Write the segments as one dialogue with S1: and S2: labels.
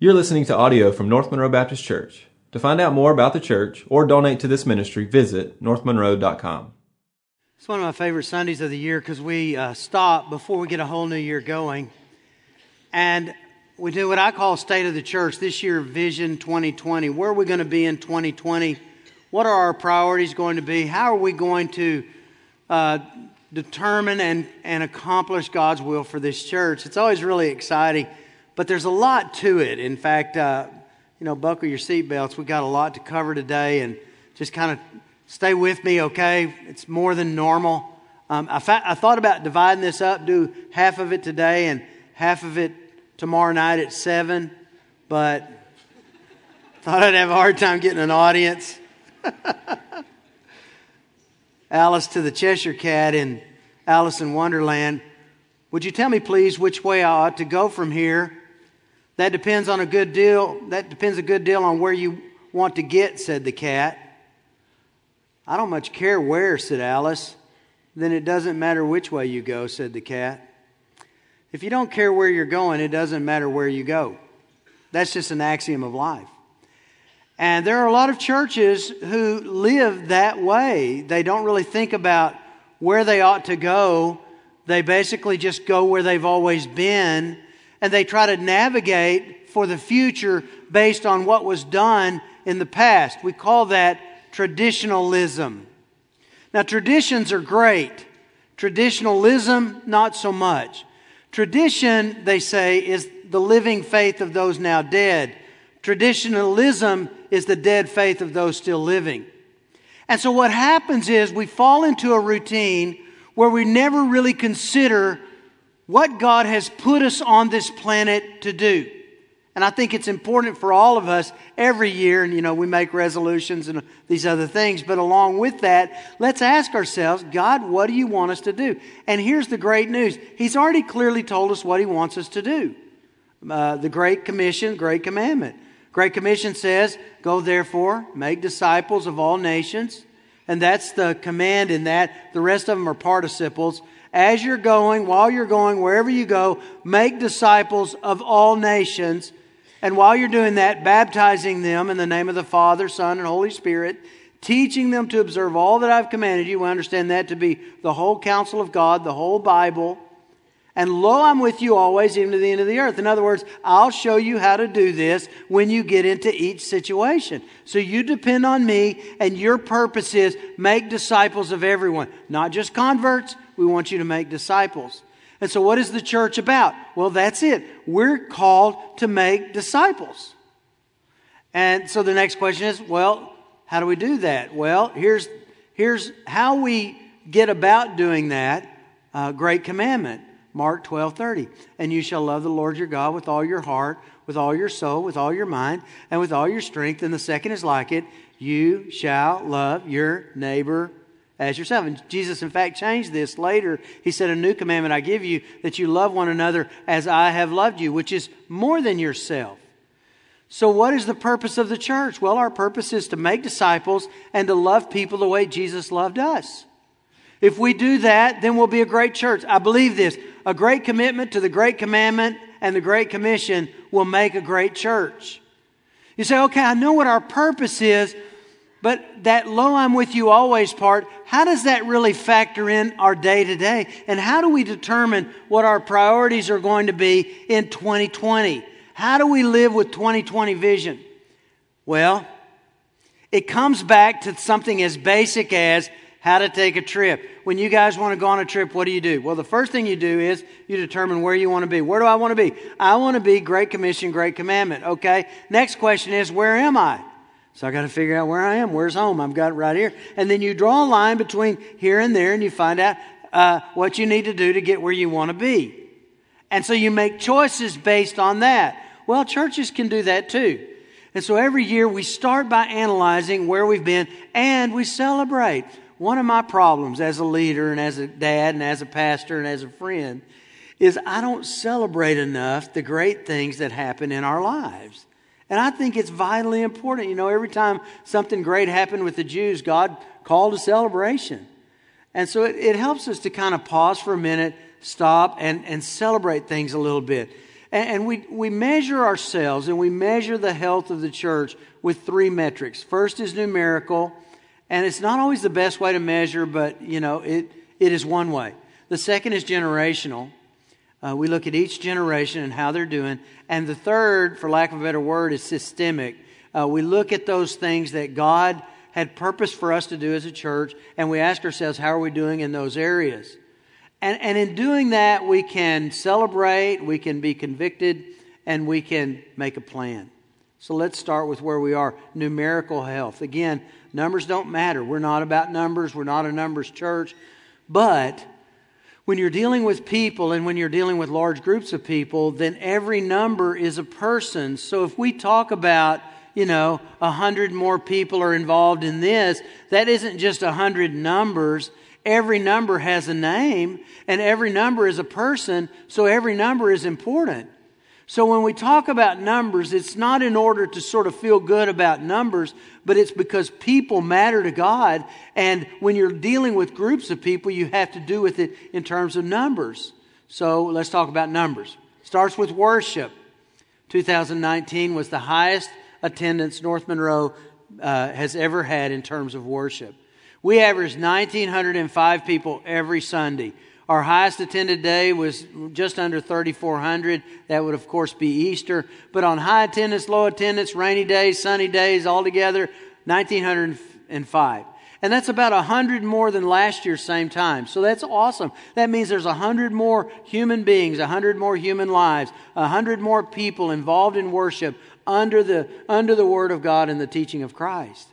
S1: You're listening to audio from North Monroe Baptist Church. To find out more about the church or donate to this ministry, visit northmonroe.com.
S2: It's one of my favorite Sundays of the year because we stop before we get a whole new year going. And we do what I call State of the Church. This year, Vision 2020. Where are we going to be in 2020? What are our priorities going to be? How are we going to determine and accomplish God's will for this church? It's always really exciting, but there's a lot to it. In fact, buckle your seatbelts. We've got a lot to cover today, and just kind of stay with me, okay? It's more than normal. I thought about dividing this up, do half of it today and half of it tomorrow night at 7, but thought I'd have a hard time getting an audience. Alice to the Cheshire Cat in Alice in Wonderland. Would you tell me, please, which way I ought to go from here? That depends a good deal on where you want to get, said the cat. I don't much care where, said Alice. Then it doesn't matter which way you go, said the cat. If you don't care where you're going, it doesn't matter where you go. That's just an axiom of life. And there are a lot of churches who live that way. They don't really think about where they ought to go. They basically just go where they've always been, and they try to navigate for the future based on what was done in the past. We call that traditionalism. Now, traditions are great. Traditionalism, not so much. Tradition, they say, is the living faith of those now dead. Traditionalism is the dead faith of those still living. And so what happens is we fall into a routine where we never really consider what God has put us on this planet to do. And I think it's important for all of us every year, and we make resolutions and these other things, but along with that, let's ask ourselves, God, what do you want us to do? And here's the great news. He's already clearly told us what He wants us to do. The Great Commission, Great Commandment. Great Commission says, go therefore, make disciples of all nations. And that's the command in that. The rest of them are participles. As you're going, while you're going, wherever you go, make disciples of all nations. And while you're doing that, baptizing them in the name of the Father, Son, and Holy Spirit, teaching them to observe all that I've commanded you. We understand that to be the whole counsel of God, the whole Bible. And lo, I'm with you always, even to the end of the earth. In other words, I'll show you how to do this when you get into each situation. So you depend on me, and your purpose is make disciples of everyone. Not just converts. We want you to make disciples. And so what is the church about? Well, that's it. We're called to make disciples. And so the next question is, well, how do we do that? Well, here's how we get about doing that. Great commandment. Mark 12:30. And you shall love the Lord your God with all your heart, with all your soul, with all your mind, and with all your strength. And the second is like it. You shall love your neighbor as yourself. And Jesus, in fact, changed this later. He said, a new commandment I give you, that you love one another as I have loved you, which is more than yourself. So what is the purpose of the church? Well, our purpose is to make disciples and to love people the way Jesus loved us. If we do that, then we'll be a great church. I believe this. A great commitment to the Great Commandment and the Great Commission will make a great church. You say, okay, I know what our purpose is, but that lo, I'm with you always part, how does that really factor in our day to day? And how do we determine what our priorities are going to be in 2020? How do we live with 2020 vision? Well, it comes back to something as basic as how to take a trip. When you guys want to go on a trip, what do? Well, the first thing you do is you determine where you want to be. Where do I want to be? I want to be Great Commission, Great Commandment. Okay. Next question is, where am I? So I got to figure out where I am. Where's home? I've got it right here. And then you draw a line between here and there, and you find out what you need to do to get where you want to be. And so you make choices based on that. Well, churches can do that too. And so every year we start by analyzing where we've been, and we celebrate. One of my problems as a leader and as a dad and as a pastor and as a friend is I don't celebrate enough the great things that happen in our lives. And I think it's vitally important. Every time something great happened with the Jews, God called a celebration. And so it helps us to kind of pause for a minute, stop, and celebrate things a little bit. And we measure ourselves and we measure the health of the church with 3 metrics. First is numerical, and it's not always the best way to measure, but it is one way. The second is generational. We look at each generation and how they're doing. And the third, for lack of a better word, is systemic. We look at those things that God had purpose for us to do as a church, and we ask ourselves, how are we doing in those areas? And in doing that, we can celebrate, we can be convicted, and we can make a plan. So let's start with where we are, numerical health. Again, numbers don't matter. We're not about numbers. We're not a numbers church. But when you're dealing with people and when you're dealing with large groups of people, then every number is a person. So if we talk about 100 more people are involved in this, that isn't just 100 numbers. Every number has a name, and every number is a person, so every number is important. So when we talk about numbers, it's not in order to sort of feel good about numbers, but it's because people matter to God, and when you're dealing with groups of people, you have to do with it in terms of numbers. So let's talk about numbers. Starts with worship. 2019 was the highest attendance North Monroe has ever had in terms of worship. We averaged 1,905 people every Sunday. Our highest attended day was just under 3,400. That would, of course, be Easter. But on high attendance, low attendance, rainy days, sunny days, altogether, 1,905. And that's about 100 more than last year, same time. So that's awesome. That means there's 100 more human beings, 100 more human lives, 100 more people involved in worship under the Word of God and the teaching of Christ.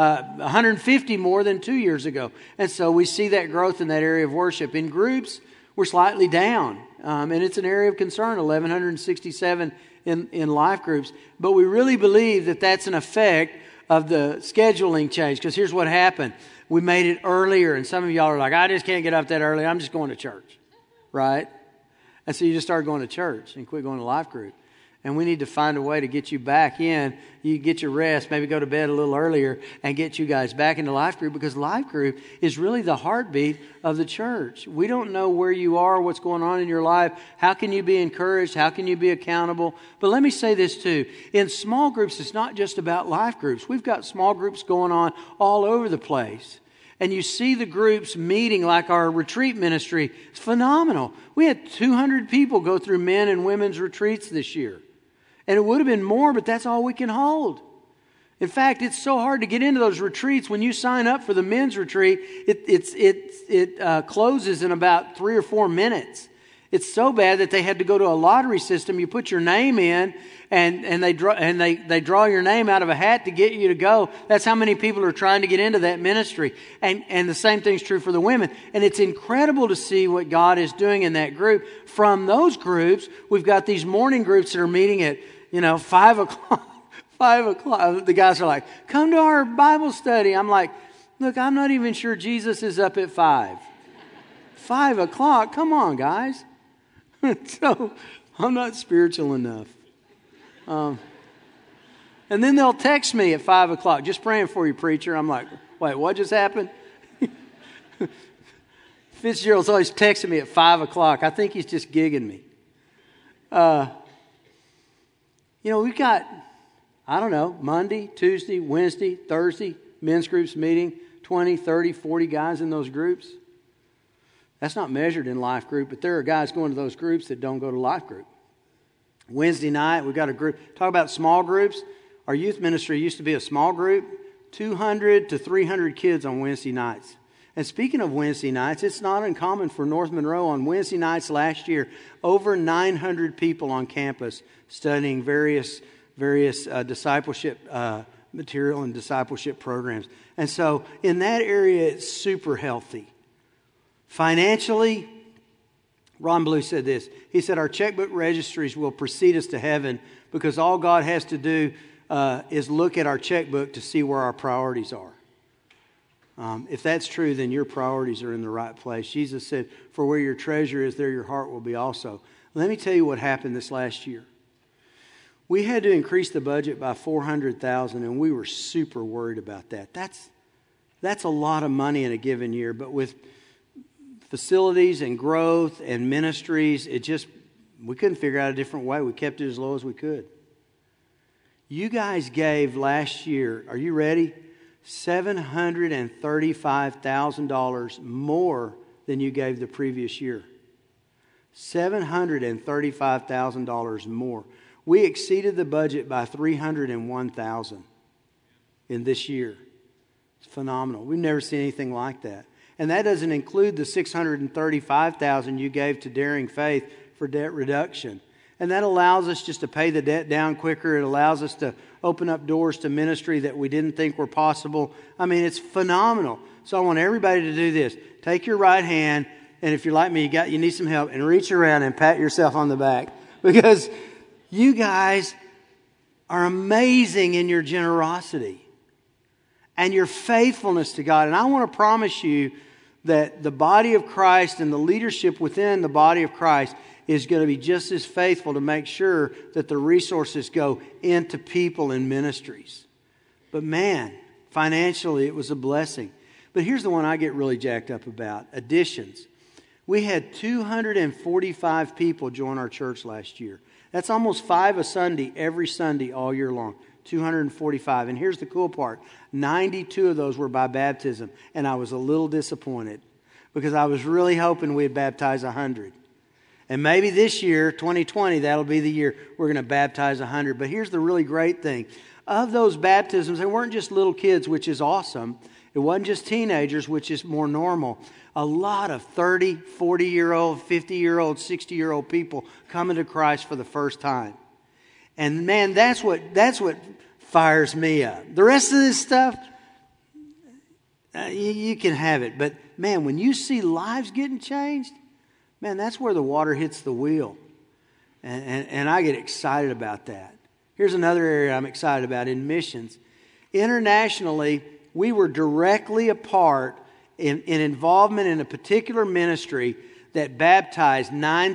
S2: 150 more than 2 years ago. And so we see that growth in that area of worship. In groups, we're slightly down. And it's an area of concern, 1,167 in life groups. But we really believe that that's an effect of the scheduling change. Because here's what happened. We made it earlier. And some of y'all are like, I just can't get up that early. I'm just going to church. Right? And so you just start going to church and quit going to life group. And we need to find a way to get you back in. You get your rest, maybe go to bed a little earlier and get you guys back into life group, because life group is really the heartbeat of the church. We don't know where you are, what's going on in your life. How can you be encouraged? How can you be accountable? But let me say this too. In small groups, it's not just about life groups. We've got small groups going on all over the place. And you see the groups meeting, like our retreat ministry. It's phenomenal. We had 200 people go through men and women's retreats this year. And it would have been more, but that's all we can hold. In fact, it's so hard to get into those retreats. When you sign up for the men's retreat, it closes in about 3 or 4 minutes. It's so bad that they had to go to a lottery system. You put your name in, and they draw your name out of a hat to get you to go. That's how many people are trying to get into that ministry. And the same thing's true for the women. And it's incredible to see what God is doing in that group. From those groups, we've got these morning groups that are meeting at 5 o'clock. 5 o'clock. The guys are like, come to our Bible study. I'm like, look, I'm not even sure Jesus is up at 5. 5 o'clock? Come on, guys. So I'm not spiritual enough. And then they'll text me at 5 o'clock, just praying for you, preacher. I'm like, wait, what just happened? Fitzgerald's always texting me at 5 o'clock. I think he's just gigging me. We've got, Monday, Tuesday, Wednesday, Thursday, men's groups meeting, 20, 30, 40 guys in those groups. That's not measured in life group, but there are guys going to those groups that don't go to life group. Wednesday night, we've got a group. Talk about small groups. Our youth ministry used to be a small group, 200 to 300 kids on Wednesday nights. And speaking of Wednesday nights, it's not uncommon for North Monroe on Wednesday nights last year, over 900 people on campus studying various discipleship material and discipleship programs. And so in that area, it's super healthy. Financially, Ron Blue said this. He said, our checkbook registries will precede us to heaven, because all God has to do is look at our checkbook to see where our priorities are. If that's true, then your priorities are in the right place. Jesus said, for where your treasure is, there your heart will be also. Let me tell you what happened this last year. We had to increase the budget by $400,000, and we were super worried about that. That's a lot of money in a given year, but with facilities and growth and ministries, it just we couldn't figure out a different way. We kept it as low as we could. You guys gave last year, are you ready? $735,000 more than you gave the previous year. $735,000 more. We exceeded the budget by $301,000 in this year. It's phenomenal. We've never seen anything like that. And that doesn't include the $635,000 you gave to Daring Faith for debt reduction. And that allows us just to pay the debt down quicker. It allows us to open up doors to ministry that we didn't think were possible. I mean, it's phenomenal. So I want everybody to do this. Take your right hand, and if you're like me, you need some help, and reach around and pat yourself on the back. Because you guys are amazing in your generosity and your faithfulness to God. And I want to promise you that the body of Christ and the leadership within the body of Christ is going to be just as faithful to make sure that the resources go into people and ministries. But man, financially it was a blessing. But here's the one I get really jacked up about. Additions. We had 245 people join our church last year. That's almost 5 a Sunday, every Sunday all year long. 245. And here's the cool part. 92 of those were by baptism. And I was a little disappointed because I was really hoping we'd baptize 100. And maybe this year, 2020, that'll be the year we're going to baptize 100. But here's the really great thing. Of those baptisms, they weren't just little kids, which is awesome. It wasn't just teenagers, which is more normal. A lot of 30, 40-year-old, 50-year-old, 60-year-old people coming to Christ for the first time. And man, that's what fires me up. The rest of this stuff, you can have it. But man, when you see lives getting changed, man, that's where the water hits the wheel. And I get excited about that. Here's another area I'm excited about in missions. Internationally, we were directly a part in involvement in a particular ministry that baptized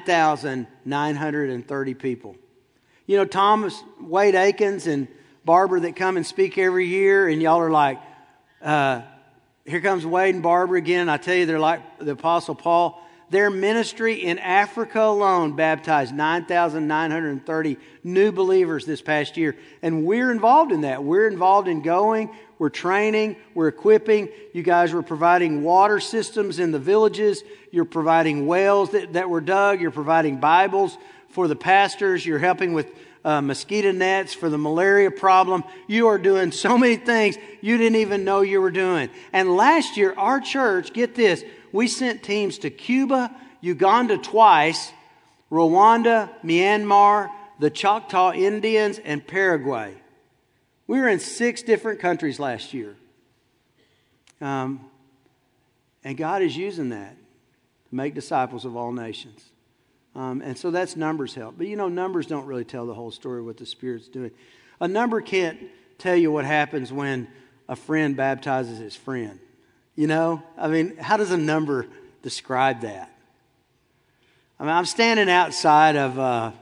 S2: 9,930 people. You know, Thomas, Wade Akins, and Barbara that come and speak every year, and y'all are like, here comes Wade and Barbara again. I tell you, they're like the Apostle Paul. Their ministry in Africa alone baptized 9,930 new believers this past year. And we're involved in that. We're involved in going. We're training. We're equipping. You guys were providing water systems in the villages. You're providing wells that were dug. You're providing Bibles for the pastors. You're helping with mosquito nets for the malaria problem. You are doing so many things you didn't even know you were doing. And last year, our church, get this, we sent teams to Cuba, Uganda twice, Rwanda, Myanmar, the Choctaw Indians, and Paraguay. We were in 6 different countries last year. And God is using that to make disciples of all nations. And so that's numbers help. But you know, numbers don't really tell the whole story of what the Spirit's doing. A number can't tell you what happens when a friend baptizes his friend. You know, I mean, how does a number describe that? I mean, I'm standing outside of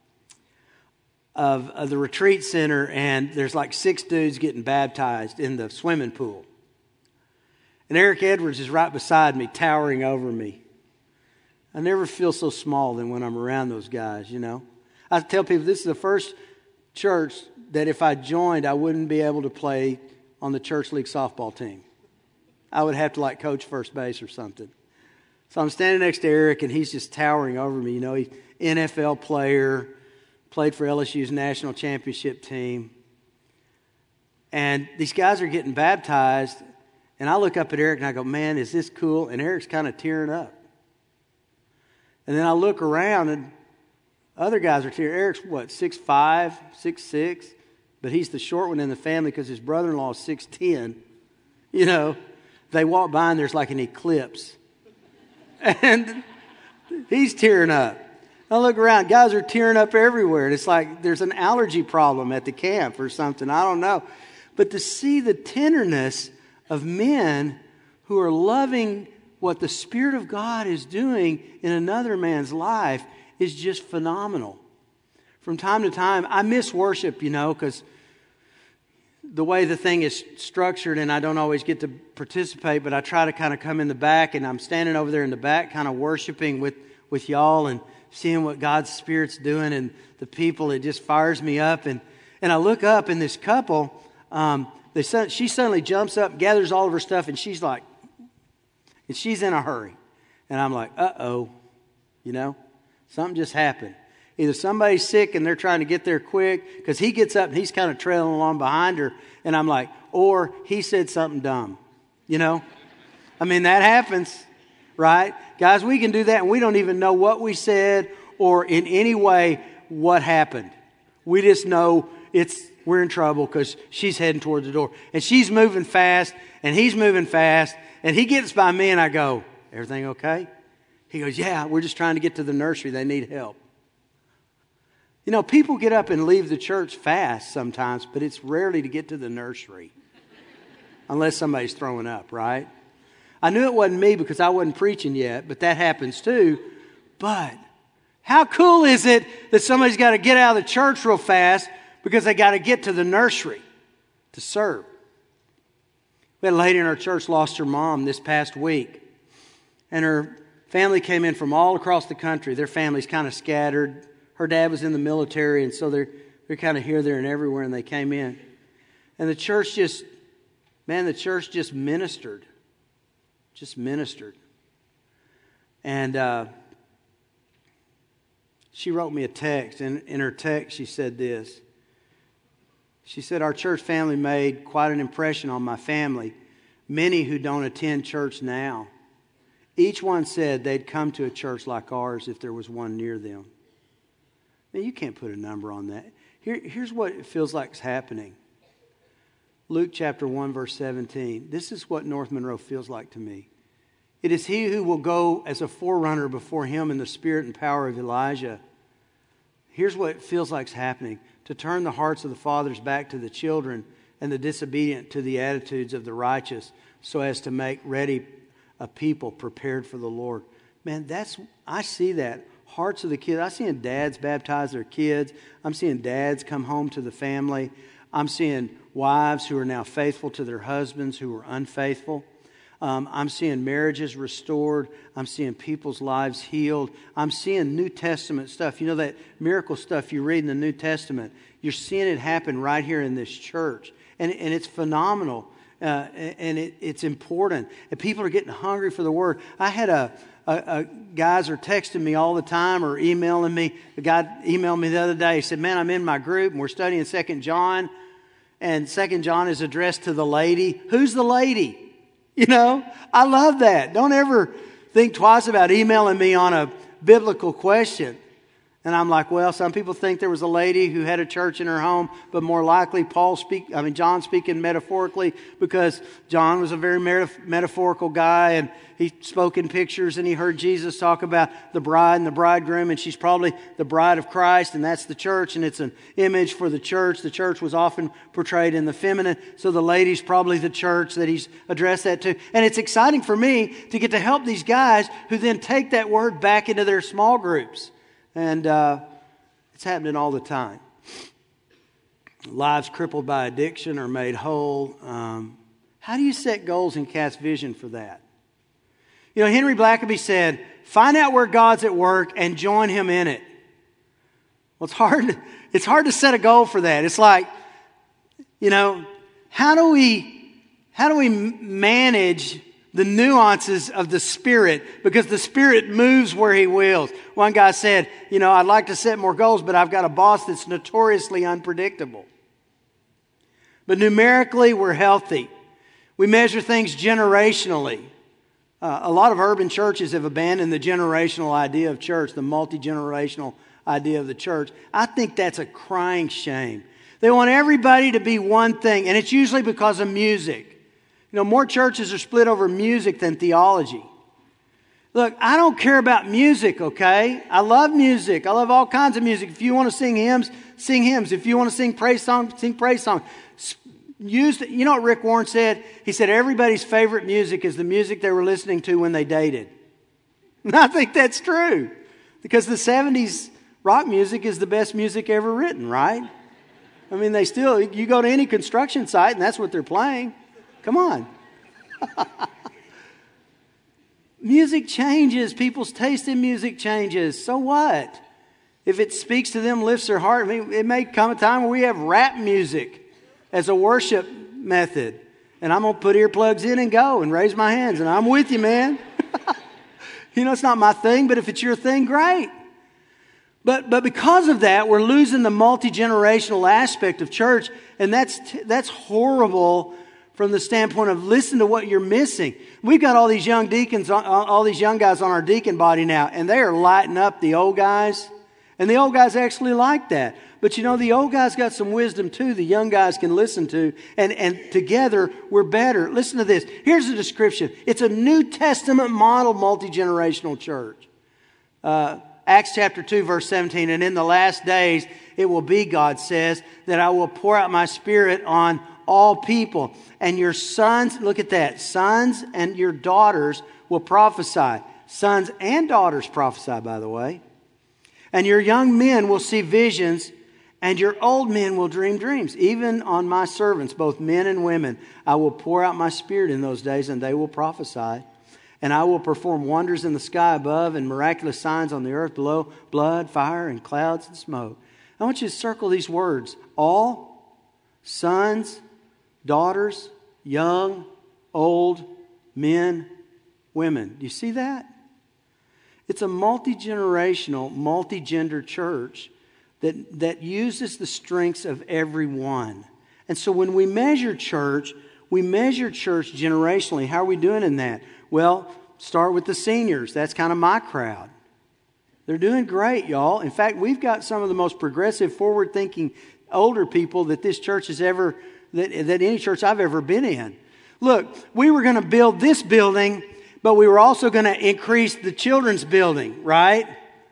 S2: the retreat center, and there's like 6 dudes getting baptized in the swimming pool. And Eric Edwards is right beside me, towering over me. I never feel so small than when I'm around those guys, you know. I tell people this is the first church that if I joined, I wouldn't be able to play on the church league softball team. I would have to like coach first base or something. So I'm standing next to Eric, and he's just towering over me. You know, he's NFL player, played for LSU's national championship team. And these guys are getting baptized, and I look up at Eric and I go, man, is this cool? And Eric's kind of tearing up. And then I look around, and other guys are tearing. Eric's what, 6'5", 6'6", but he's the short one in the family because his brother-in-law is 6'10". You know, they walk by and there's like an eclipse. And he's tearing up. I look around, guys are tearing up everywhere. And it's like there's an allergy problem at the camp or something. I don't know. But to see the tenderness of men who are loving what the Spirit of God is doing in another man's life is just phenomenal. From time to time, I miss worship, you know, because the way the thing is structured, and I don't always get to participate, but I try to kind of come in the back, and I'm standing over there in the back kind of worshiping with y'all and seeing what God's Spirit's doing and the people. It just fires me up. And I look up, and this couple, she suddenly jumps up, gathers all of her stuff, and she's like, and she's in a hurry. And I'm like, uh-oh, something just happened. Either somebody's sick and they're trying to get there quick, because he gets up and he's kind of trailing along behind her. And I'm like, or he said something dumb, I mean, that happens, right? Guys, we can do that and we don't even know what we said or in any way what happened. We just know we're in trouble because she's heading towards the door. And she's moving fast and he's moving fast. And he gets by me and I go, everything okay? He goes, yeah, we're just trying to get to the nursery. They need help. People get up and leave the church fast sometimes, but it's rarely to get to the nursery. Unless somebody's throwing up, right? I knew it wasn't me because I wasn't preaching yet, but that happens too. But how cool is it that somebody's got to get out of the church real fast because they got to get to the nursery to serve? We had a lady in our church lost her mom this past week. And her family came in from all across the country. Their family's kind of scattered. Her dad was in the military, and so they're kind of here, there, and everywhere, and they came in. And the church just ministered. Just ministered. And she wrote me a text, and in her text she said this. She said, our church family made quite an impression on my family, many who don't attend church now. Each one said they'd come to a church like ours if there was one near them. Now, you can't put a number on that. Here's what it feels like is happening. Luke chapter 1, verse 17. This is what North Monroe feels like to me. It is he who will go as a forerunner before him in the spirit and power of Elijah. Here's what it feels like is happening. To turn the hearts of the fathers back to the children and the disobedient to the attitudes of the righteous, so as to make ready a people prepared for the Lord. Man, I see that. Hearts of the kids. I'm seeing dads baptize their kids. I'm seeing dads come home to the family. I'm seeing wives who are now faithful to their husbands who were unfaithful. I'm seeing marriages restored. I'm seeing people's lives healed. I'm seeing New Testament stuff. That miracle stuff you read in the New Testament. You're seeing it happen right here in this church. And it's phenomenal. And it's important. And people are getting hungry for the Word. I had guys are texting me all the time or emailing me. The guy emailed me the other day. He said, man, I'm in my group and we're studying 2 John. And 2 John is addressed to the lady. Who's the lady? I love that. Don't ever think twice about emailing me on a biblical question. And I'm like, well, some people think there was a lady who had a church in her home, but more likely John speaking metaphorically, because John was a very metaphorical guy, and he spoke in pictures, and he heard Jesus talk about the bride and the bridegroom, and she's probably the bride of Christ, and that's the church, and it's an image for the church. The church was often portrayed in the feminine, so the lady's probably the church that he's addressed that to. And it's exciting for me to get to help these guys who then take that word back into their small groups. And it's happening all the time. Lives crippled by addiction are made whole. How do you set goals and cast vision for that? Henry Blackaby said, find out where God's at work and join Him in it. Well, it's hard to set a goal for that. It's like, how do we manage the nuances of the Spirit, because the Spirit moves where He wills. One guy said, I'd like to set more goals, but I've got a boss that's notoriously unpredictable. But numerically, we're healthy. We measure things generationally. A lot of urban churches have abandoned the generational idea of church, the multi-generational idea of the church. I think that's a crying shame. They want everybody to be one thing, and it's usually because of music. More churches are split over music than theology. Look, I don't care about music, okay? I love music. I love all kinds of music. If you want to sing hymns, sing hymns. If you want to sing praise songs, sing praise songs. You know what Rick Warren said? He said everybody's favorite music is the music they were listening to when they dated. And I think that's true. Because the 70s rock music is the best music ever written, right? I mean, you go to any construction site and that's what they're playing. Come on. Music changes. People's taste in music changes. So what? If it speaks to them, lifts their heart, it may come a time where we have rap music as a worship method. And I'm going to put earplugs in and go and raise my hands. And I'm with you, man. It's not my thing, but if it's your thing, great. But because of that, we're losing the multi-generational aspect of church. And that's horrible from the standpoint of listen to what you're missing. We've got all these young deacons, all these young guys on our deacon body now, and they are lighting up the old guys. And the old guys actually like that. But the old guys got some wisdom too the young guys can listen to. And together we're better. Listen to this. Here's the description. It's a New Testament model multi-generational church. Acts chapter 2 verse 17. And in the last days it will be, God says, that I will pour out my Spirit on all people. And your sons, look at that, sons and your daughters will prophesy. Sons and daughters prophesy, by the way. And your young men will see visions, and your old men will dream dreams. Even on my servants, both men and women, I will pour out my Spirit in those days, and they will prophesy. And I will perform wonders in the sky above and miraculous signs on the earth below, blood, fire, and clouds and smoke. I want you to circle these words. All, sons, daughters, young, old, men, women. Do you see that? It's a multi-generational, multi-gender church that uses the strengths of everyone. And so when we measure church generationally. How are we doing in that? Well, start with the seniors. That's kind of my crowd. They're doing great, y'all. In fact, we've got some of the most progressive, forward-thinking older people that this church has ever, that any church I've ever been in. Look, we were going to build this building, but we were also going to increase the children's building, right?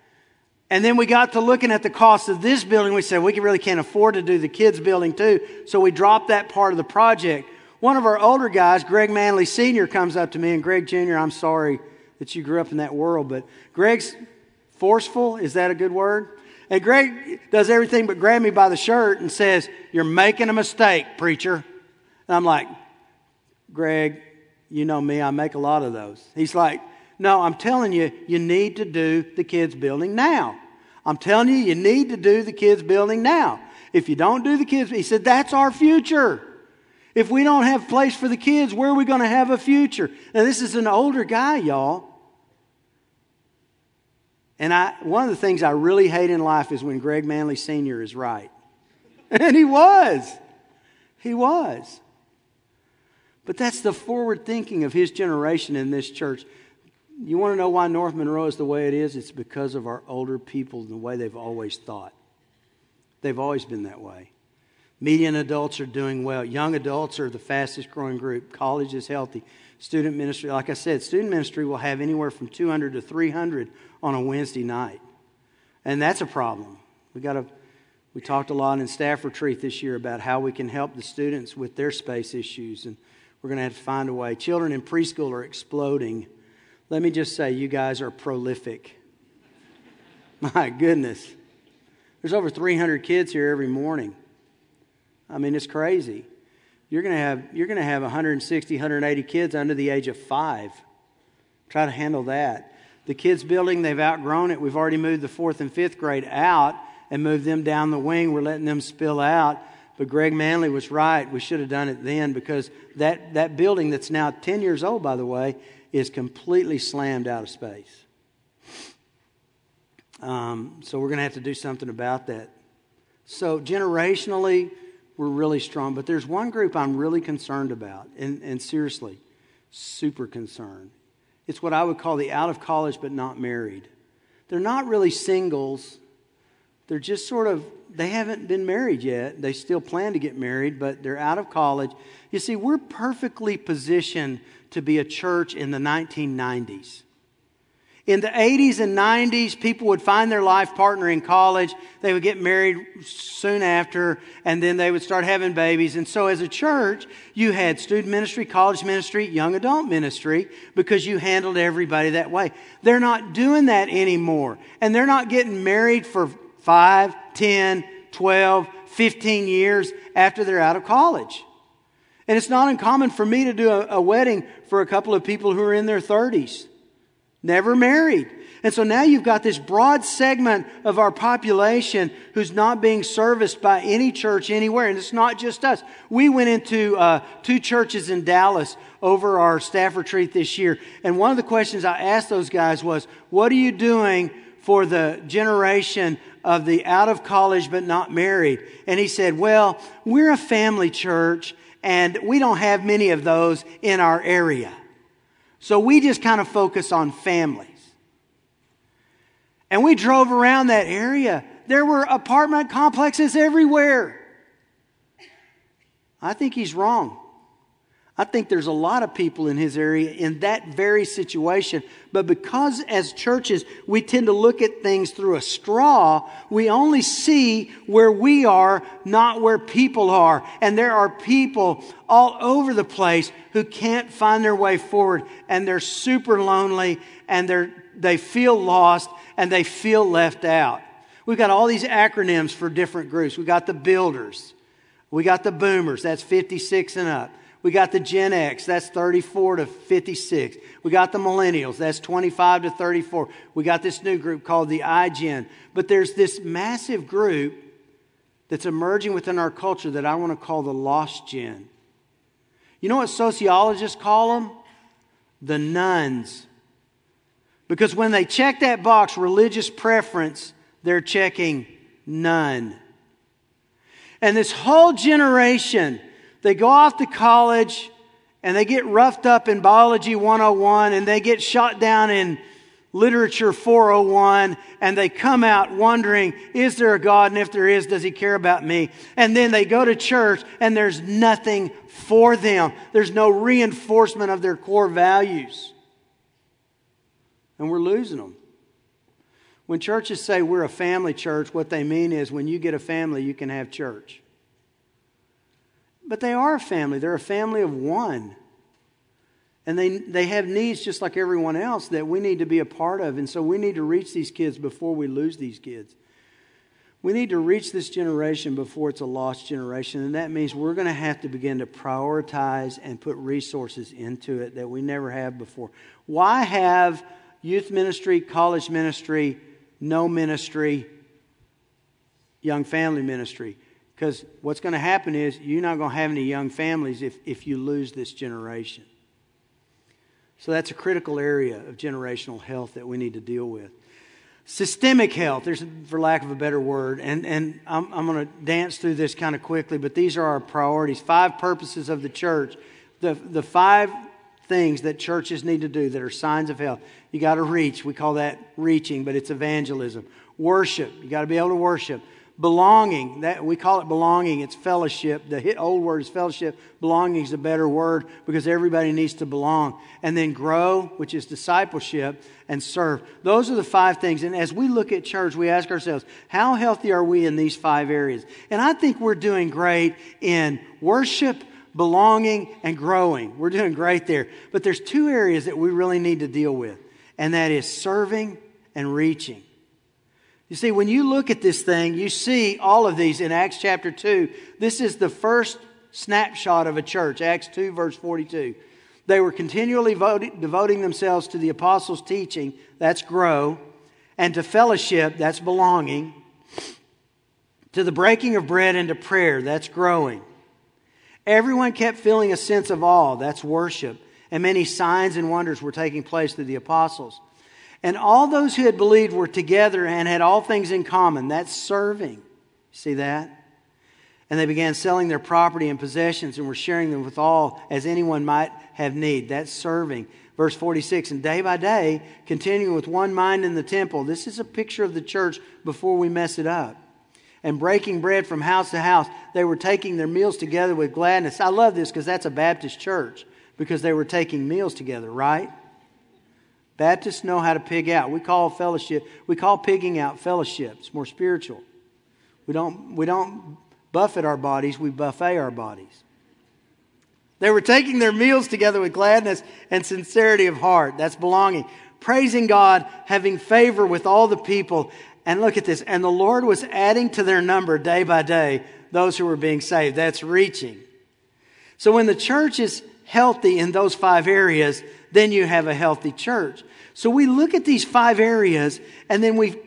S2: And then we got to looking at the cost of this building. We said, we really can't afford to do the kids' building too. So we dropped that part of the project. One of our older guys, Greg Manley Sr., comes up to me. And Greg Jr., I'm sorry that you grew up in that world, but Greg's forceful. Is that a good word? And Greg does everything but grab me by the shirt and says, "You're making a mistake, preacher." And I'm like, "Greg, you know me, I make a lot of those." He's like, "No, I'm telling you, you need to do the kids' building now. I'm telling you, you need to do the kids' building now. If you don't do the kids," he said, "that's our future. If we don't have place for the kids, where are we going to have a future?" Now, this is an older guy, y'all. And one of the things I really hate in life is when Greg Manley Sr. is right. And he was. He was. But that's the forward thinking of his generation in this church. You want to know why North Monroe is the way it is? It's because of our older people and the way they've always thought. They've always been that way. Median adults are doing well. Young adults are the fastest growing group. College is healthy. Student ministry, like I said, student ministry will have anywhere from 200 to 300 on a Wednesday night. And that's a problem. We talked a lot in staff retreat this year about how we can help the students with their space issues. And we're going to have to find a way. Children in preschool are exploding. Let me just say, you guys are prolific. My goodness. There's over 300 kids here every morning. I mean, it's crazy. You're going to have 160, 180 kids under the age of 5. Try to handle that. The kids' building, they've outgrown it. We've already moved the 4th and 5th grade out and moved them down the wing. We're letting them spill out. But Greg Manley was right. We should have done it then, because that building that's now 10 years old, by the way, is completely slammed out of space. So we're going to have to do something about that. So generationally, we're really strong. But there's one group I'm really concerned about, and seriously, super concerned. It's what I would call the out of college but not married. They're not really singles. They're just they haven't been married yet. They still plan to get married, but they're out of college. You see, we're perfectly positioned to be a church in the 1990s. In the 80s and 90s, people would find their life partner in college. They would get married soon after, and then they would start having babies. And so as a church, you had student ministry, college ministry, young adult ministry, because you handled everybody that way. They're not doing that anymore. And they're not getting married for 5, 10, 12, 15 years after they're out of college. And it's not uncommon for me to do a wedding for a couple of people who are in their 30s. never married. And so now you've got this broad segment of our population who's not being serviced by any church anywhere. And it's not just us. We went into 2 churches in Dallas over our staff retreat this year. And one of the questions I asked those guys was, what are you doing for the generation of the out of college but not married? And he said, well, we're a family church and we don't have many of those in our area. So we just kind of focus on families. And we drove around that area. There were apartment complexes everywhere. I think he's wrong. I think there's a lot of people in his area in that very situation. But because as churches we tend to look at things through a straw, we only see where we are, not where people are. And there are people all over the place who can't find their way forward. And they're super lonely and they feel lost and they feel left out. We've got all these acronyms for different groups. We got the builders. We got the boomers. That's 56 and up. We got the Gen X, that's 34 to 56. We got the millennials, that's 25 to 34. We got this new group called the iGen. But there's this massive group that's emerging within our culture that I want to call the lost gen. You know what sociologists call them? The nuns. Because when they check that box, religious preference, they're checking none. And this whole generation, they go off to college and they get roughed up in biology 101 and they get shot down in literature 401 and they come out wondering, is there a God? And if there is, does He care about me? And then they go to church and there's nothing for them. There's no reinforcement of their core values. And we're losing them. When churches say we're a family church, what they mean is when you get a family, you can have church. But they are a family. They're a family of one. And they have needs just like everyone else that we need to be a part of. And so we need to reach these kids before we lose these kids. We need to reach this generation before it's a lost generation. And that means we're going to have to begin to prioritize and put resources into it that we never have before. Why have youth ministry, college ministry, no ministry, young family ministry? Because what's going to happen is you're not going to have any young families if you lose this generation. So that's a critical area of generational health that we need to deal with. Systemic health, there's for lack of a better word, and I'm going to dance through this kind of quickly, but these are our priorities. 5 purposes of the church. The 5 things that churches need to do that are signs of health. You got to reach. We call that reaching, but it's evangelism. Worship. You got to be able to worship. Belonging, that we call it belonging, it's fellowship. The old word is fellowship. Belonging is a better word because everybody needs to belong. And then grow, which is discipleship, and serve. Those are the 5 things. And as we look at church, we ask ourselves, how healthy are we in these 5 areas? And I think we're doing great in worship, belonging, and growing. We're doing great there. But there's 2 areas that we really need to deal with. And that is serving and reaching. You see, when you look at this thing, you see all of these in Acts chapter 2. This is the first snapshot of a church, Acts 2 verse 42. They were continually devoting themselves to the apostles' teaching, that's grow, and to fellowship, that's belonging, to the breaking of bread and to prayer, that's growing. Everyone kept feeling a sense of awe, that's worship, and many signs and wonders were taking place through the apostles. And all those who had believed were together and had all things in common. That's serving. See that? And they began selling their property and possessions and were sharing them with all as anyone might have need. That's serving. Verse 46, and day by day, continuing with one mind in the temple. This is a picture of the church before we mess it up. And breaking bread from house to house. They were taking their meals together with gladness. I love this because that's a Baptist church. Because they were taking meals together, right? Baptists know how to pig out. We call pigging out fellowship. It's more spiritual. We don't buffet our bodies, we buffet our bodies. They were taking their meals together with gladness and sincerity of heart. That's belonging. Praising God, having favor with all the people. And look at this. And the Lord was adding to their number day by day those who were being saved. That's reaching. So when the church is healthy in those 5 areas, then you have a healthy church. So we look at these 5 areas, and then we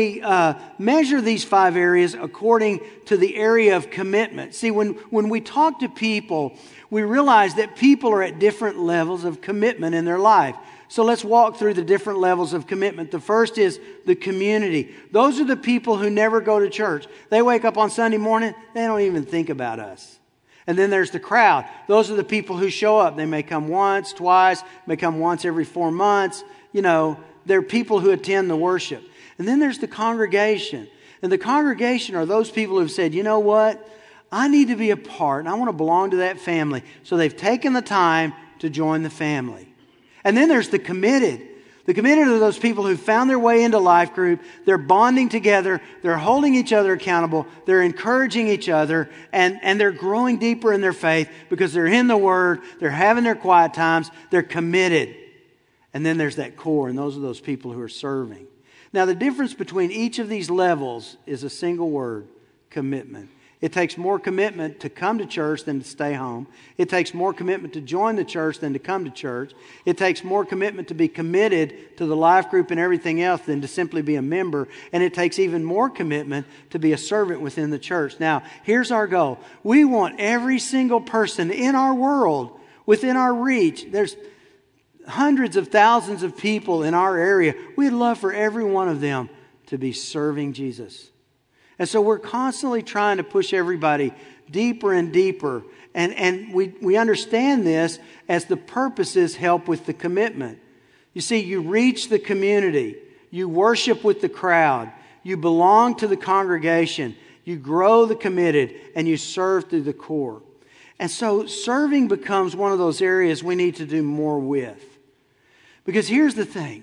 S2: measure these 5 areas according to the area of commitment. See, when we talk to people, we realize that people are at different levels of commitment in their life. So let's walk through the different levels of commitment. The first is the community. Those are the people who never go to church. They wake up on Sunday morning, they don't even think about us. And then there's the crowd. Those are the people who show up. They may come once, twice, may come once every 4 months. You know, they're people who attend the worship. And then there's the congregation. And the congregation are those people who've said, you know what? I need to be a part, and I want to belong to that family. So they've taken the time to join the family. And then there's the committed. The committed are those people who found their way into life group. They're bonding together. They're holding each other accountable. They're encouraging each other. And they're growing deeper in their faith because they're in the Word. They're having their quiet times. They're committed. And then there's that core, and those are those people who are serving. Now, the difference between each of these levels is a single word: commitment. It takes more commitment to come to church than to stay home. It takes more commitment to join the church than to come to church. It takes more commitment to be committed to the life group and everything else than to simply be a member. And it takes even more commitment to be a servant within the church. Now, here's our goal. We want every single person in our world, within our reach. There's hundreds of thousands of people in our area. We'd love for every one of them to be serving Jesus. And so we're constantly trying to push everybody deeper and deeper. And we understand this as the purposes help with the commitment. You see, you reach the community. You worship with the crowd. You belong to the congregation. You grow the committed. And you serve through the core. And so serving becomes one of those areas we need to do more with. Because here's the thing.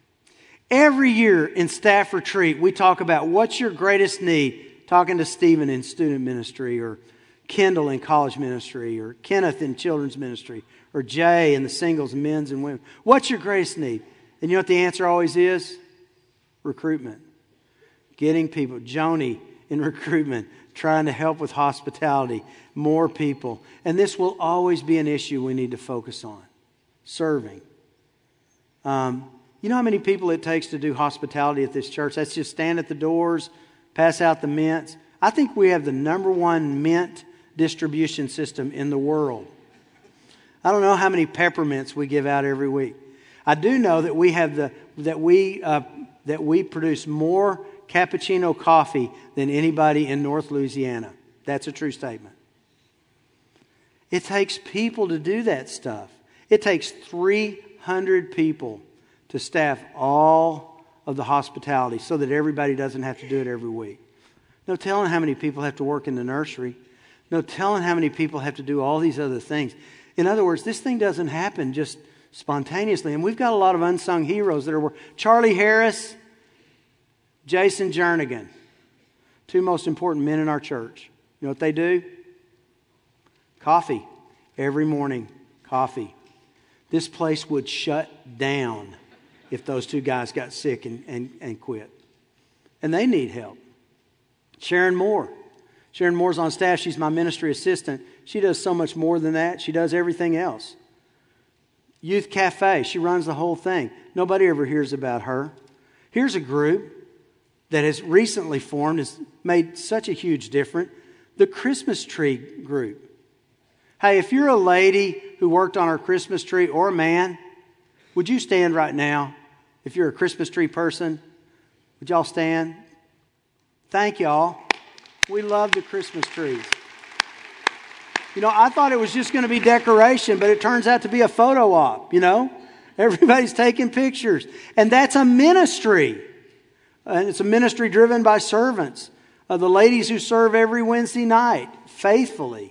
S2: Every year in staff retreat, we talk about what's your greatest need. Talking to Stephen in student ministry, or Kendall in college ministry, or Kenneth in children's ministry, or Jay in the singles, men's and women. What's your greatest need? And you know what the answer always is? Recruitment. Getting people. Joni in recruitment, trying to help with hospitality. More people. And this will always be an issue we need to focus on. Serving. You know how many people it takes to do hospitality at this church? That's just stand at the doors, pass out the mints. I think we have the #1 mint distribution system in the world. I don't know how many peppermints we give out every week. I do know that we produce more cappuccino coffee than anybody in North Louisiana. That's a true statement. It takes people to do that stuff. It takes 300 people to staff all of the hospitality so that everybody doesn't have to do it every week. No telling how many people have to work in the nursery. No telling how many people have to do all these other things. In other words, this thing doesn't happen just spontaneously. And we've got a lot of unsung heroes that are Charlie Harris, Jason Jernigan, 2 most important men in our church. You know what they do? Coffee. Every morning, coffee. This place would shut down if those 2 guys got sick and quit. And they need help. Sharon Moore. Sharon Moore's on staff. She's my ministry assistant. She does so much more than that. She does everything else. Youth Cafe. She runs the whole thing. Nobody ever hears about her. Here's a group that has recently formed, has made such a huge difference. The Christmas Tree Group. Hey, if you're a lady who worked on our Christmas tree, or a man, would you stand right now? If you're a Christmas tree person, would y'all stand? Thank y'all. We love the Christmas trees. You know, I thought it was just going to be decoration, but it turns out to be a photo op, you know. Everybody's taking pictures. And that's a ministry. And it's a ministry driven by servants. The ladies who serve every Wednesday night faithfully.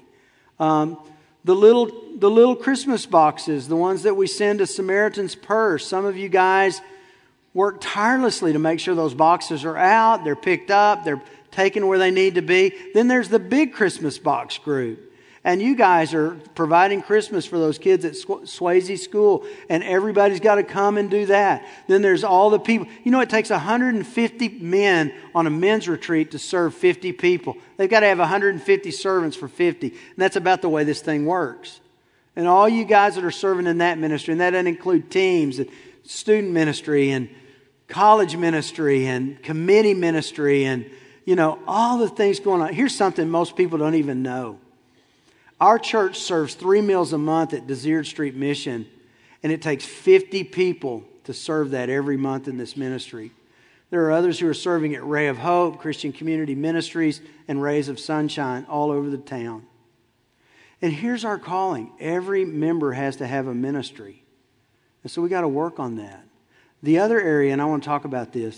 S2: The little Christmas boxes, the ones that we send to Samaritan's Purse. Some of you guys work tirelessly to make sure those boxes are out, they're picked up, they're taken where they need to be. Then there's the big Christmas box group. And you guys are providing Christmas for those kids at Swayze School. And everybody's got to come and do that. Then there's all the people. You know, it takes 150 men on a men's retreat to serve 50 people. They've got to have 150 servants for 50. And that's about the way this thing works. And all you guys that are serving in that ministry, and that doesn't include teams, and student ministry, and college ministry, and committee ministry, and, all the things going on. Here's something most people don't even know. Our church serves 3 meals a month at Desire Street Mission, and it takes 50 people to serve that every month in this ministry. There are others who are serving at Ray of Hope, Christian Community Ministries, and Rays of Sunshine all over the town. And here's our calling. Every member has to have a ministry. And so we got to work on that. The other area, and I want to talk about this,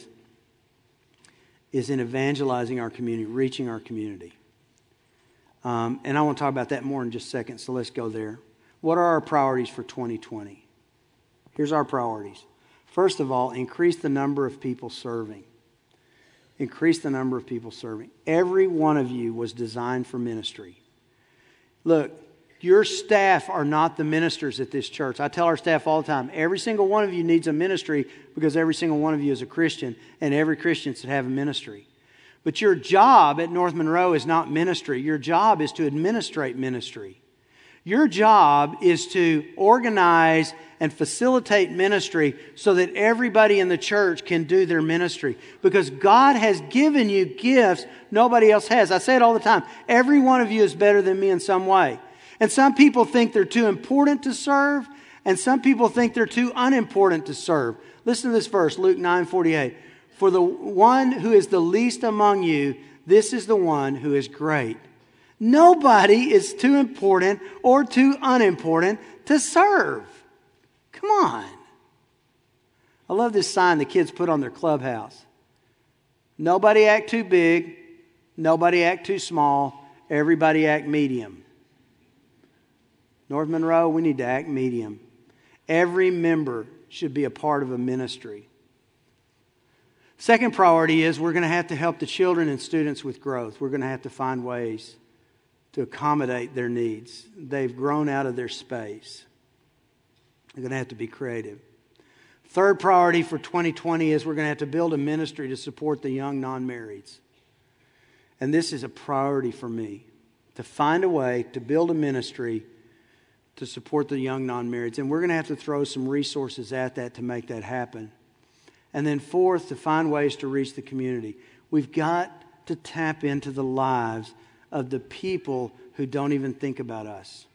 S2: is in evangelizing our community, reaching our community. And I want to talk about that more in just a second, so let's go there. What are our priorities for 2020? Here's our priorities. First of all, increase the number of people serving. Increase the number of people serving. Every one of you was designed for ministry. Look, your staff are not the ministers at this church. I tell our staff all the time, every single one of you needs a ministry because every single one of you is a Christian, and every Christian should have a ministry. But your job at North Monroe is not ministry. Your job is to administrate ministry. Your job is to organize and facilitate ministry so that everybody in the church can do their ministry. Because God has given you gifts nobody else has. I say it all the time. Every one of you is better than me in some way. And some people think they're too important to serve, and some people think they're too unimportant to serve. Listen to this verse, Luke 9:48. For the one who is the least among you, this is the one who is great. Nobody is too important or too unimportant to serve. Come on. I love this sign the kids put on their clubhouse. Nobody act too big. Nobody act too small. Everybody act medium. North Monroe, we need to act medium. Every member should be a part of a ministry. Second priority is we're going to have to help the children and students with growth. We're going to have to find ways to accommodate their needs. They've grown out of their space. We're going to have to be creative. Third priority for 2020 is we're going to have to build a ministry to support the young non-marrieds. And this is a priority for me, to find a way to build a ministry to support the young non-marrieds. And we're going to have to throw some resources at that to make that happen. And then fourth, to find ways to reach the community. We've got to tap into the lives of the people who don't even think about us.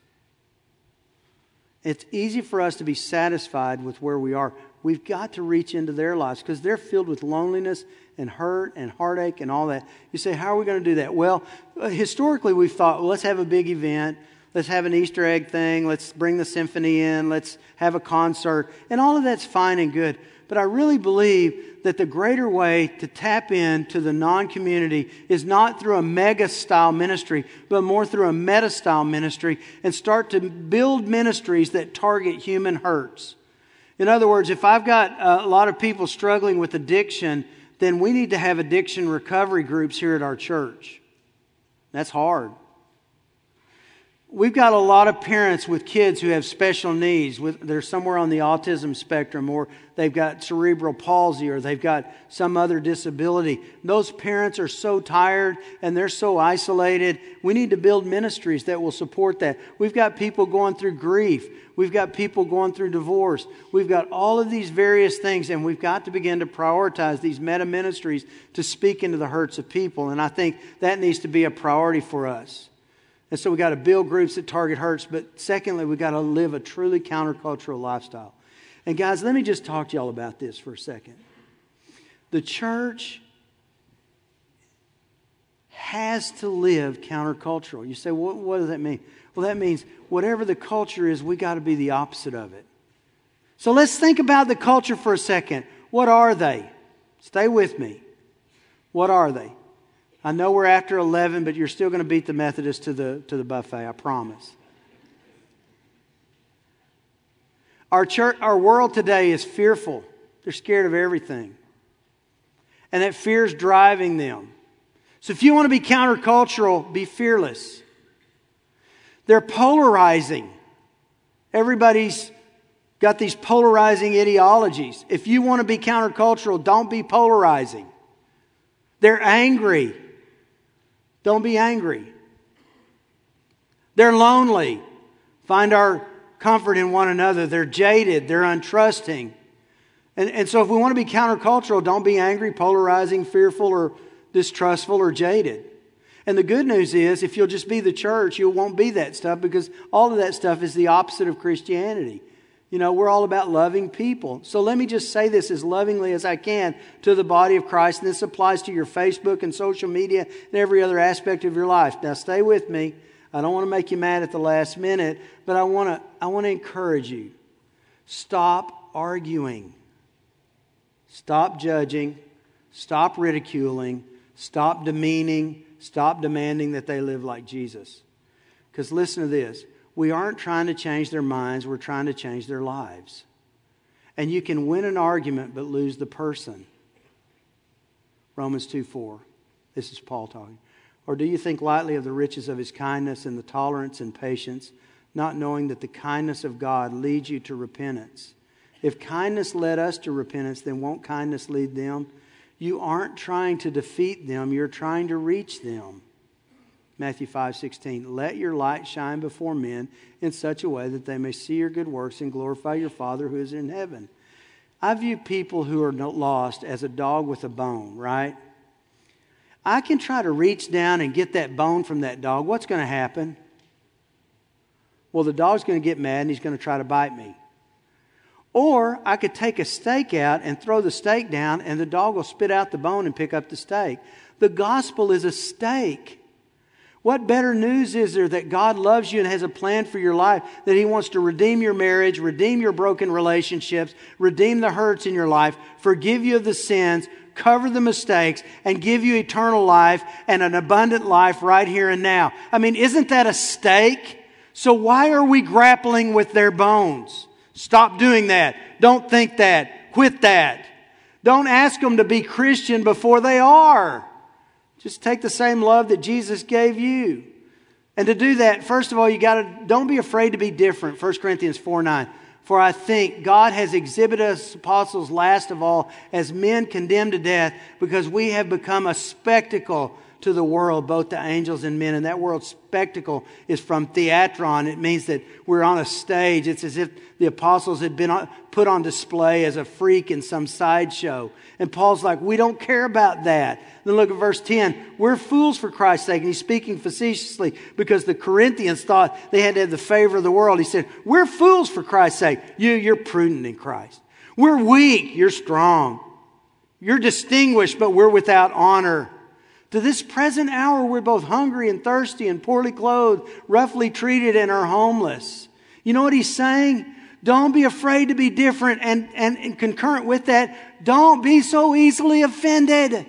S2: It's easy for us to be satisfied with where we are. We've got to reach into their lives because they're filled with loneliness and hurt and heartache and all that. You say, how are we going to do that? Well, historically we've thought, well, let's have a big event. Let's have an Easter egg thing. Let's bring the symphony in. Let's have a concert. And all of that's fine and good. But I really believe that the greater way to tap into the non-community is not through a mega-style ministry, but more through a meta-style ministry and start to build ministries that target human hurts. In other words, if I've got a lot of people struggling with addiction, then we need to have addiction recovery groups here at our church. That's hard. We've got a lot of parents with kids who have special needs. They're somewhere on the autism spectrum, or they've got cerebral palsy, or they've got some other disability. Those parents are so tired and they're so isolated. We need to build ministries that will support that. We've got people going through grief. We've got people going through divorce. We've got all of these various things, and we've got to begin to prioritize these meta ministries to speak into the hurts of people. And I think that needs to be a priority for us. And so we've got to build groups that target hurts. But secondly, we've got to live a truly countercultural lifestyle. And guys, let me just talk to y'all about this for a second. The church has to live countercultural. You say, well, what does that mean? Well, that means whatever the culture is, we got to be the opposite of it. So let's think about the culture for a second. What are they? Stay with me. What are they? I know we're after 11, but you're still going to beat the Methodists to the buffet, I promise. Our world today is fearful. They're scared of everything. And that fear is driving them. So if you want to be countercultural, be fearless. They're polarizing. Everybody's got these polarizing ideologies. If you want to be countercultural, don't be polarizing. They're angry. Don't be angry. They're lonely. Find our comfort in one another. They're jaded. They're untrusting. And so if we want to be countercultural, don't be angry, polarizing, fearful, or distrustful, or jaded. And the good news is, if you'll just be the church, you won't be that stuff, because all of that stuff is the opposite of Christianity. You know, we're all about loving people. So let me just say this as lovingly as I can to the body of Christ. And this applies to your Facebook and social media and every other aspect of your life. Now stay with me. I don't want to make you mad at the last minute, but I want to encourage you. Stop arguing. Stop judging. Stop ridiculing. Stop demeaning. Stop demanding that they live like Jesus. Because listen to this. We aren't trying to change their minds. We're trying to change their lives. And you can win an argument but lose the person. Romans 2:4. This is Paul talking. Or do you think lightly of the riches of His kindness and the tolerance and patience, not knowing that the kindness of God leads you to repentance? If kindness led us to repentance, then won't kindness lead them? You aren't trying to defeat them. You're trying to reach them. Matthew 5:16. Let your light shine before men in such a way that they may see your good works and glorify your Father who is in heaven. I view people who are lost as a dog with a bone, right? I can try to reach down and get that bone from that dog. What's going to happen? Well, the dog's going to get mad and he's going to try to bite me. Or I could take a steak out and throw the steak down, and the dog will spit out the bone and pick up the steak. The gospel is a steak. What better news is there that God loves you and has a plan for your life, that He wants to redeem your marriage, redeem your broken relationships, redeem the hurts in your life, forgive you of the sins, cover the mistakes, and give you eternal life and an abundant life right here and now. I mean, isn't that a steak? So why are we grappling with their bones? Stop doing that. Don't think that. Quit that. Don't ask them to be Christian before they are. Just take the same love that Jesus gave you. And to do that, first of all, don't be afraid to be different. 1 Corinthians 4:9. For I think God has exhibited us apostles last of all as men condemned to death, because we have become a spectacle to the world, both to angels and men. And that word spectacle is from theatron. It means that we're on a stage. It's as if the apostles had been put on display as a freak in some sideshow. And Paul's like, we don't care about that. Then look at verse 10. We're fools for Christ's sake. And he's speaking facetiously because the Corinthians thought they had to have the favor of the world. He said, we're fools for Christ's sake. You're prudent in Christ. We're weak. You're strong. You're distinguished, but we're without honor. To this present hour, we're both hungry and thirsty and poorly clothed, roughly treated, and are homeless. You know what he's saying? Don't be afraid to be different. And concurrent with that, don't be so easily offended.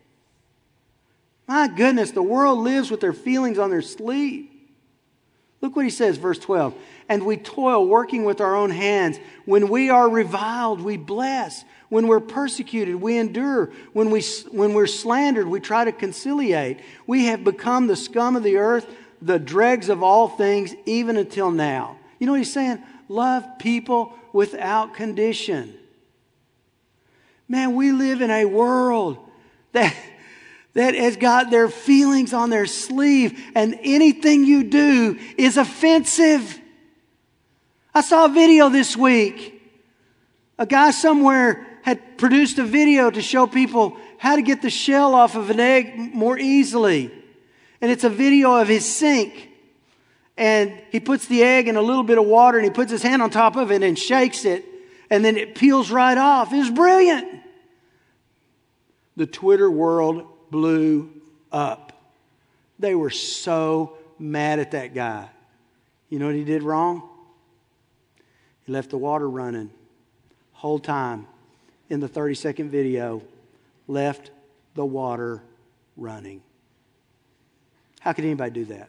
S2: My goodness, the world lives with their feelings on their sleeve. Look what he says, verse 12. And we toil, working with our own hands. When we are reviled, we bless. When we're persecuted, we endure. When we're slandered, we try to conciliate. We have become the scum of the earth, the dregs of all things, even until now. You know what he's saying? Love people without condition. Man, we live in a world that has got their feelings on their sleeve, and anything you do is offensive. I saw a video this week. A guy somewhere had produced a video to show people how to get the shell off of an egg more easily. And it's a video of his sink. And he puts the egg in a little bit of water and he puts his hand on top of it and shakes it. And then it peels right off. It was brilliant. The Twitter world blew up. They were so mad at that guy. You know what he did wrong? He left the water running. Whole time in the 30-second video, left the water running. How could anybody do that?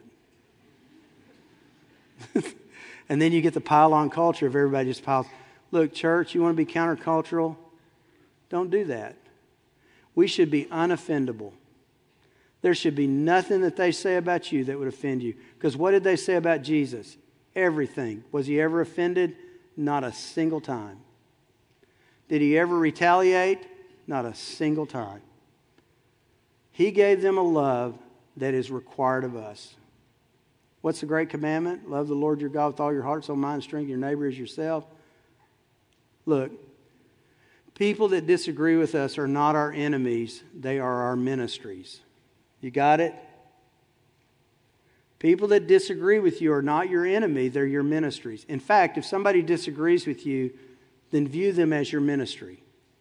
S2: And then you get the pile-on culture of everybody just piles. Look, church, you want to be countercultural? Don't do that. We should be unoffendable. There should be nothing that they say about you that would offend you. Because what did they say about Jesus? Everything. Was he ever offended? Not a single time. Did he ever retaliate? Not a single time. He gave them a love that is required of us. What's the great commandment? Love the Lord your God with all your heart, soul, mind, and strength, your neighbor as yourself. Look, people that disagree with us are not our enemies. They are our ministries. You got it? People that disagree with you are not your enemy. They're your ministries. In fact, if somebody disagrees with you, then view them as your ministry.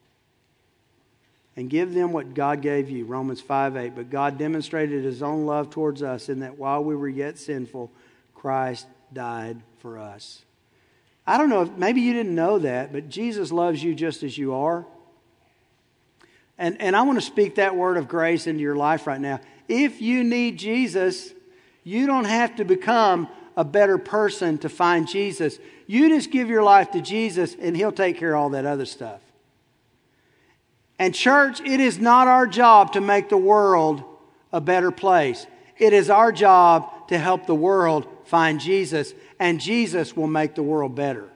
S2: And give them what God gave you. Romans 5:8. But God demonstrated His own love towards us in that while we were yet sinful, Christ died for us. I don't know, maybe you didn't know that, but Jesus loves you just as you are. And I want to speak that word of grace into your life right now. If you need Jesus, you don't have to become a better person to find Jesus. You just give your life to Jesus and He'll take care of all that other stuff. And church, it is not our job to make the world a better place. It is our job to help the world find Jesus, and Jesus will make the world better.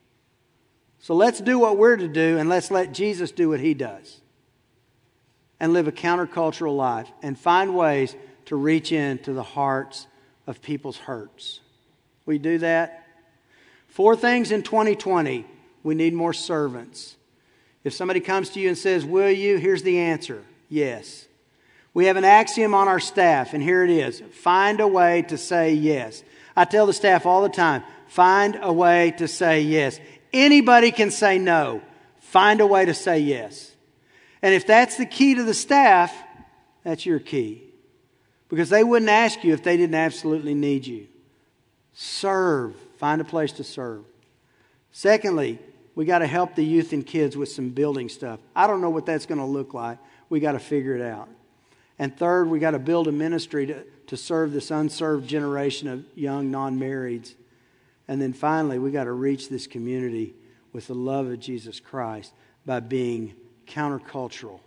S2: So let's do what we're to do, and let's let Jesus do what He does. And live a countercultural life, and find ways to reach into the hearts of people's hurts. We do that. 4 things in 2020. We need more servants. If somebody comes to you and says, will you? Here's the answer. Yes. We have an axiom on our staff, and here it is. Find a way to say yes. I tell the staff all the time, find a way to say yes. Anybody can say no. Find a way to say yes. And if that's the key to the staff, that's your key. Because they wouldn't ask you if they didn't absolutely need you. Serve. Find a place to serve. Secondly, we got to help the youth and kids with some building stuff. I don't know what that's going to look like. We got to figure it out. And third, we got to build a ministry to serve this unserved generation of young non-marrieds. And then finally, we got to reach this community with the love of Jesus Christ by being countercultural.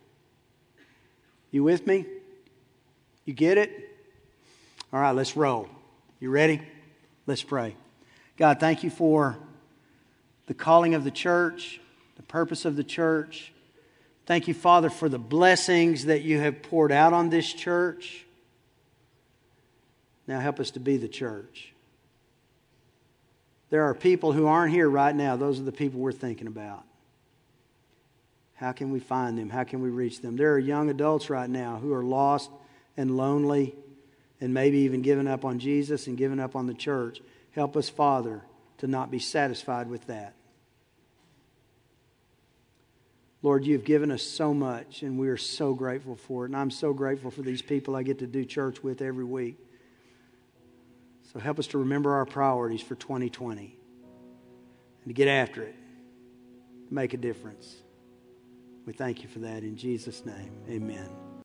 S2: You with me? You get it? All right, let's roll. You ready? Let's pray. God, thank you for the calling of the church, the purpose of the church. Thank you, Father, for the blessings that you have poured out on this church. Now help us to be the church. There are people who aren't here right now. Those are the people we're thinking about. How can we find them? How can we reach them? There are young adults right now who are lost and lonely and maybe even given up on Jesus and given up on the church. Help us, Father, to not be satisfied with that. Lord, you've given us so much, and we are so grateful for it. And I'm so grateful for these people I get to do church with every week. So help us to remember our priorities for 2020 and to get after it, to make a difference. We thank you for that in Jesus' name. Amen.